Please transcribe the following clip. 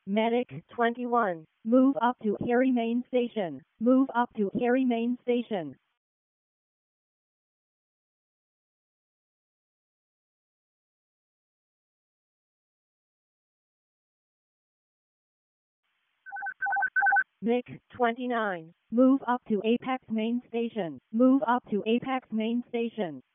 Medic 21. Move up to Harry Main Station. Move up to Harry Main Station. Mic 29. Move up to Apex Main Station. Move up to Apex Main Station.